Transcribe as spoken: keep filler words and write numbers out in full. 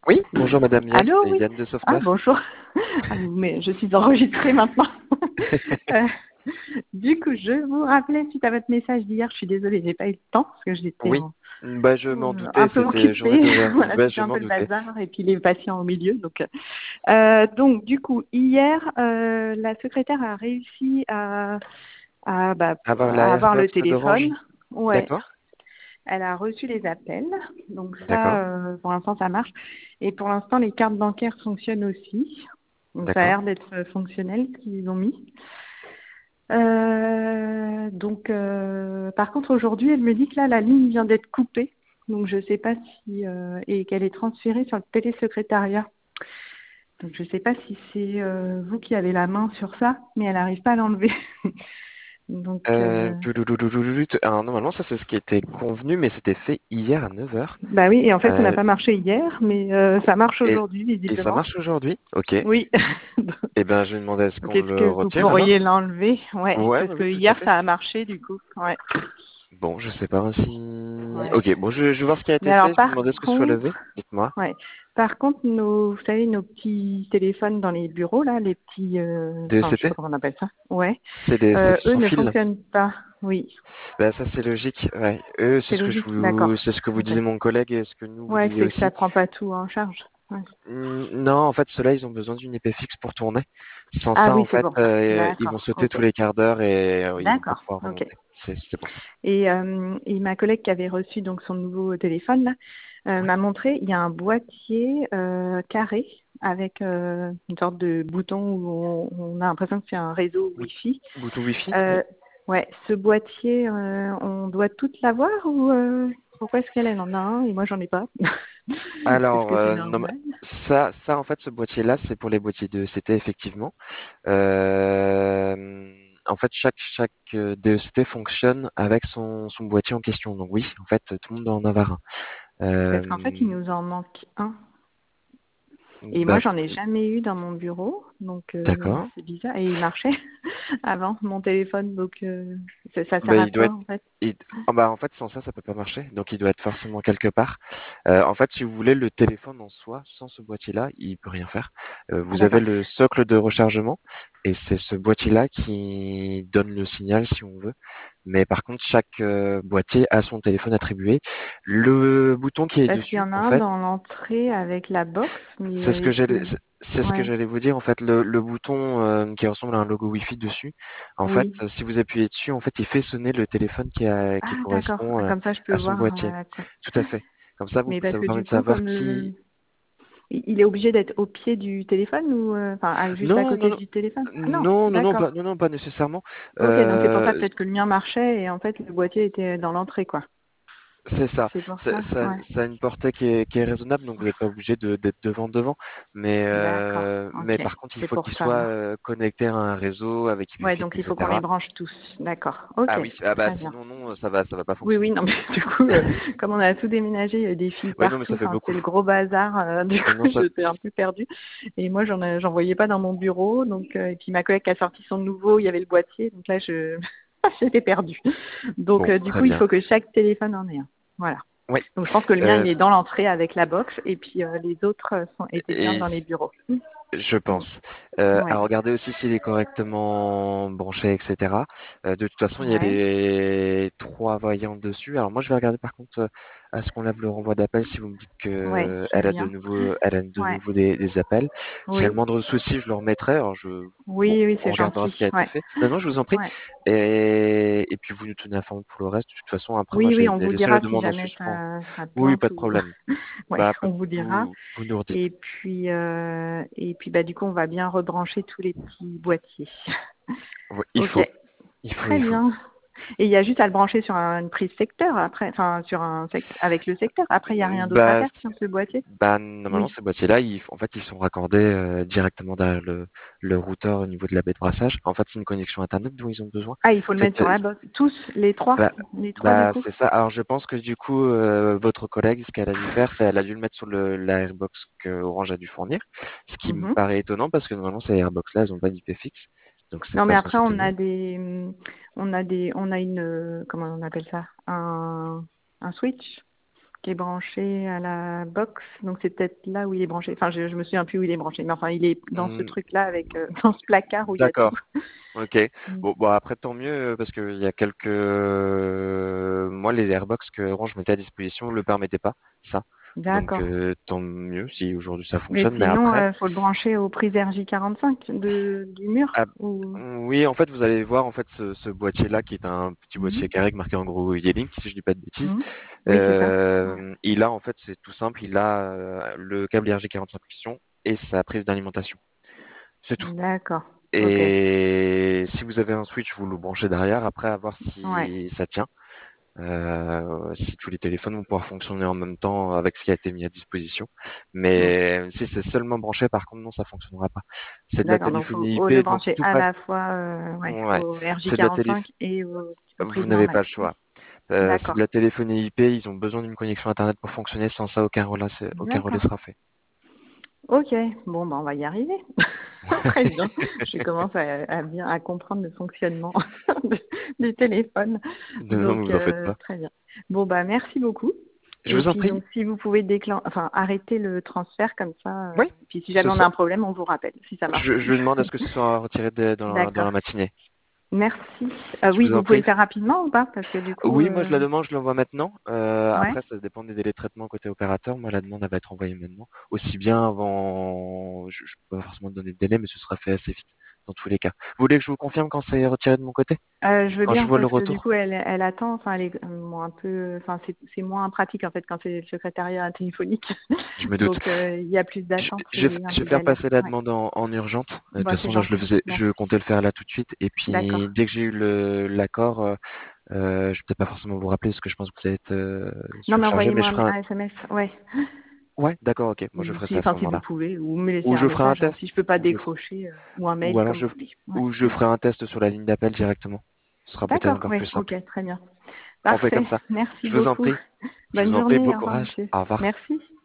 Oui, bonjour Madame Yann, Allô, c'est oui. Yann de Ah, Software. bonjour. Ah, mais je suis enregistrée maintenant. Euh, du coup, je vous rappelais suite à votre message d'hier, je suis désolée, j'ai pas eu le temps parce que j'étais Oui, en- bah je m'en euh, doutais, un peu c'était journée occupée. d'horaire. Voilà, Bah c'était je un m'en peu le doutais. bazar et puis les patients au milieu. Donc, euh, donc du coup, hier, euh, la secrétaire a réussi à, à, bah, Avoir la à avoir le Airbox d'Orange? téléphone. Ouais, D'accord, elle a reçu les appels. Donc d'accord, ça, euh, pour l'instant, ça marche. Et pour l'instant, les cartes bancaires fonctionnent aussi. Donc ça a d'accord. l'air d'être euh, fonctionnel ce qu'ils ont mis. Euh, donc euh, par contre aujourd'hui elle me dit que là la ligne vient d'être coupée. Donc je sais pas si euh, et qu'elle est transférée sur le télésecrétariat. Donc je sais pas si c'est euh, vous qui avez la main sur ça, mais elle n'arrive pas à l'enlever. Donc Euh, euh, touloulouloulouloulou, alors normalement ça c'est ce qui était convenu, mais c'était fait hier à neuf heures. bah oui, et en fait ça n'a Euh, pas marché hier, mais euh, ça marche et, aujourd'hui et ça visiblement. marche aujourd'hui? Ok. Oui. Eh ben je vais demander à ce Donc qu'on est-ce le que vous retire alors? pourriez l'enlever? Ouais, Ouais, parce oui, que oui, tout à hier fait. ça a marché du coup. Ouais. Bon, je sais pas si... Ouais. Ok, bon, je, je vais voir ce qui a Mais été alors fait, je vais par demander à ce que ce soit contre, levé. Dites-moi. ouais. Par contre, nos, vous savez, nos petits téléphones dans les bureaux là, les petits, euh, enfin, je sais D E C T? pas comment on appelle ça. Ouais. C'est des, c'est Euh, eux sans ne fil. fonctionnent pas. Oui. Bah ça c'est logique, ouais. Eux, c'est C'est ce que je logique. vous, D'accord. c'est ce que vous Ok. disait mon collègue et ce que nous vous Ouais, disiez c'est que ça aussi. prend pas tout en charge. Ouais. Hmm, Non, en fait, ceux-là, ils ont besoin d'une épée fixe pour tourner. Sans Ah ça, oui, en c'est fait, pour ça. euh, ils vont D'accord. sauter Ok. tous les quarts d'heure et euh, ils vont pas D'accord. pouvoir Ok. remonter. C'est, c'est pour ça. Et, euh, et ma collègue qui avait reçu donc son nouveau téléphone là, euh, Ouais. m'a montré, il y a un boîtier euh, carré avec euh, une sorte de bouton où on, on a l'impression que c'est un réseau Bout- Wi-Fi. Bouton Wi-Fi, oui. Euh, ouais, ce boîtier, euh, on doit toutes l'avoir ou euh, pourquoi est-ce qu'elle elle en a un et moi j'en ai pas? Est-ce Alors, que c'est euh, non, normal? ça, ça, en fait, ce boîtier-là, c'est pour les boîtiers de E C T, effectivement. Euh, en fait, chaque, chaque euh, D E C T fonctionne avec son, son boîtier en question. Donc oui, en fait, tout le monde doit en avoir un. Parce qu'en fait, il Euh, nous en manque un. Et moi, bah, j'en ai jamais eu dans mon bureau, donc euh, d'accord. c'est bizarre. Et il marchait avant mon téléphone, donc euh, ça, ça Bah, sert à il doit quoi être. en fait? il- ah bah, en fait, sans ça, ça peut pas marcher. Donc, il doit être forcément quelque part. Euh, en fait, si vous voulez, le téléphone en soi, sans ce boîtier-là, il peut rien faire. Euh, Ah vous avez d'accord. le socle de rechargement et c'est ce boîtier-là qui donne le signal si on veut. Mais par contre, chaque euh, boîtier a son téléphone attribué. Le bouton qui est Parce qu'il y dessus, en a en un fait, dans l'entrée avec la box, mais c'est ce euh, que est-ce j'allais, que... c'est c'est ce que Ouais, j'allais vous dire. En fait, le, le bouton euh, qui ressemble à un logo Wi-Fi dessus, en fait, oui. si vous appuyez dessus, en fait, il fait sonner le téléphone qui a, qui Ah d'accord. correspond Ah, euh, comme ça, je peux à son voir boîtier. euh, à quoi. Tout à fait. Comme ça, vous, Mais parce ça vous que permet du de coup, savoir comme qui. le... il il est obligé d'être au pied du téléphone ou euh, enfin à- juste à Non, non, côté non, du téléphone? Ah non, non, non, non, pas, d'accord. non, non, pas nécessairement. Ok, donc c'est pour ça Euh, peut-être que le mien marchait et en fait le boîtier était dans l'entrée quoi. C'est ça. C'est pour Ça, ça, ça, ouais. ça a une portée qui est, qui est raisonnable, donc vous n'êtes pas obligé de, d'être devant devant. Mais, D'accord, euh, mais ok. par contre, il C'est faut pour qu'il ça soit alors. euh, connecté à un réseau avec Ouais, Wi-Fi, donc il faut qu'on les et cetera. branche tous. D'accord. Ah Ok, oui, ah bah très bien. sinon non, ça va, ça va pas Oui, oui, fonctionner. non, mais du coup, euh, comme on a tout déménagé, il y a des filles Ouais, non, mais partout, ça fait enfin, beaucoup. c'était le gros bazar, euh, du Non, non, coup, ça, j'étais un peu perdue. Et moi, j'en ai- j'en voyais pas dans mon bureau, donc, euh, et puis ma collègue qui a sorti son nouveau, il y avait le boîtier, donc là, je, j'étais perdue. Donc, bon, euh, du très coup, il bien. faut que chaque téléphone en ait un. Voilà. Oui, Donc, je pense que le mien, euh, il est dans l'entrée avec la box, et puis euh, les autres euh, sont, étaient bien et dans les bureaux. je Mm. pense. Euh, Ouais, à regarder aussi s'il est correctement branché, et cetera. Euh, de toute façon, il y a ouais. les trois variantes dessus. Alors moi, je vais regarder par contre euh, à ce qu'on lève le renvoi d'appel si vous me dites Ouais, que je veux elle a de bien. nouveau, elle a de Ouais. nouveau des, des appels. S'il y a le Oui. moindre souci, je le remettrai. Alors je, bon, Oui, oui, on c'est regardera gentil. ce qui a été Ouais. fait. Non, non, je vous en prie. Ouais. Et, et puis vous nous tenez informés pour le reste. De toute façon, après moi, Oui, oui, j'ai on vous laissé la dira si demande en jamais suspens. ça, ça Oui, plante pas de ou problème. ouais, Bah, pas- on vous dira. vous, vous nous redites. Et puis euh, et puis bah du coup on va bien rebrancher tous les petits boîtiers. Ouais, il Ok, faut, il faut, très il faut. bien. Et il y a juste à le brancher sur un- une prise secteur après, enfin sur un sect- avec le secteur. Après il n'y a rien d'autre à Bah, faire sur ce boîtier. Bah, normalement, Oui. ces boîtiers-là, ils, en fait, ils sont raccordés euh, directement derrière le, le routeur au niveau de la baie de brassage. En fait, c'est une connexion Internet dont ils ont besoin. Ah, il faut le mettre Cette, sur la box. Tous, les trois, bah, les trois du bah, coup. c'est ça. Alors, je pense que du coup, euh, votre collègue, ce qu'elle a dû faire, c'est elle a dû le mettre sur le, la Airbox que Orange a dû fournir. Ce qui me Mhm. paraît étonnant parce que normalement, ces Airbox-là, elles ont pas d'I P fixe. Donc, c'est Non, mais pas après censé on tenir. a des, on a des, on a une, comment on appelle ça, un, un switch. qui est branché à la box. Donc c'est peut-être là où il est branché. Enfin, je, je me souviens plus où il est branché, mais enfin, il est dans ce Hmm, truc-là avec euh, dans ce placard où il y a tout. d'accord. Ok. Mm. Bon, bon après tant mieux euh, parce qu'il y a quelques moi les Airbox que Orange mettait à disposition ne le permettaient pas ça. Donc D'accord. euh, tant mieux si aujourd'hui ça Mais fonctionne. Mais sinon, après, il faut le brancher aux prises R J quarante-cinq de, du mur ah, ou... oui en fait vous allez voir en fait ce, ce boîtier là qui est un petit Mhm. boîtier carré marqué en gros Yelink si je dis pas de bêtises. Mhm. Oui, c'est ça. Ouais. Euh, il a en fait c'est tout simple, il a euh, le câble R J quarante-cinq question et sa prise d'alimentation. C'est tout. D'accord. Ok. Et si vous avez un switch, vous le branchez derrière, après à voir Ouais. si ça tient. Euh, si tous les téléphones vont pouvoir fonctionner en même temps avec ce qui a été mis à disposition. Mm. Mais si c'est seulement branché, par contre, non, ça fonctionnera pas. C'est de la D'accord. Donc, faut téléphonie faut le I P, donc si brancher tout à passe, la fois euh, ouais, ouais, au R J c'est de la télé, quarante-cinq et au- aux vous prises n'avez pas normales. le choix. Euh, c'est de D'accord. la téléphonie I P, ils ont besoin d'une connexion Internet pour fonctionner. Sans ça, aucun relais, aucun relais D'accord. sera fait. Ok. Bon, ben, on va y arriver. Très bien. Je commence à, à bien à comprendre le fonctionnement de- du téléphone. Non, non, Donc, vous en faites euh, pas. très bien. Bon, bah, merci beaucoup. Je Et vous en puis, prie. donc, si vous pouvez déclen- enfin, arrêter le transfert comme ça, euh, Oui, puis si ce jamais on a soir. un problème, on vous rappelle, si ça marche Je, je plus. demande à ce que ce soit retiré de- dans la, dans D'accord. la matinée. Merci. Euh, Je oui, vous en vous pouvez prie. le faire rapidement ou pas? Parce que du coup, Oui, moi je euh, la demande, je l'envoie maintenant. Euh, ouais. après, ça dépend des délais de traitement côté opérateur. Moi, la demande elle va être envoyée maintenant. Aussi bien avant, je, je peux pas forcément donner de délai, mais ce sera fait assez vite dans tous les cas. Vous voulez que je vous confirme quand c'est retiré de mon côté? Euh, je veux Quand je bien vois le parce que du retour? coup elle, elle attend, enfin elle est euh, bon, un peu, enfin c'est c'est moins pratique en fait quand c'est le secrétariat téléphonique, Je me doute. donc euh, il y a plus Je, d'attente je, et un je peu vais faire passer d'alerte. la Ouais. demande en, en urgente. Euh, De toute Bah c'est façon, là, je le gentil, faisais, je merci. comptais le faire là tout de suite. Et D'accord. puis, dès que j'ai eu le l'accord, euh, euh, je vais peut-être pas forcément vous rappeler parce que je pense que vous allez être euh, Non mais surchargé, mais envoyez-moi je un, ferai un... un S M S, ouais. Ouais, d'accord, ok. Moi, je Ou ferai si, ça à ce enfin si vous moment-là. pouvez, ou me laisser Ou un je ferai un message. Hein. Si test. je peux pas Ou je, décrocher, euh, ou un ou mail alors comme je, vous voulez. Ouais. ou je ferai un test sur la ligne d'appel directement. Ce sera peut-être D'accord, encore oui, plus simple. ok, très bien. On fait Parfait, comme ça. merci Je vous en beaucoup. prie. Je Bonne vous en prie. journée, Bon au revoir courage. monsieur. Au revoir. Merci.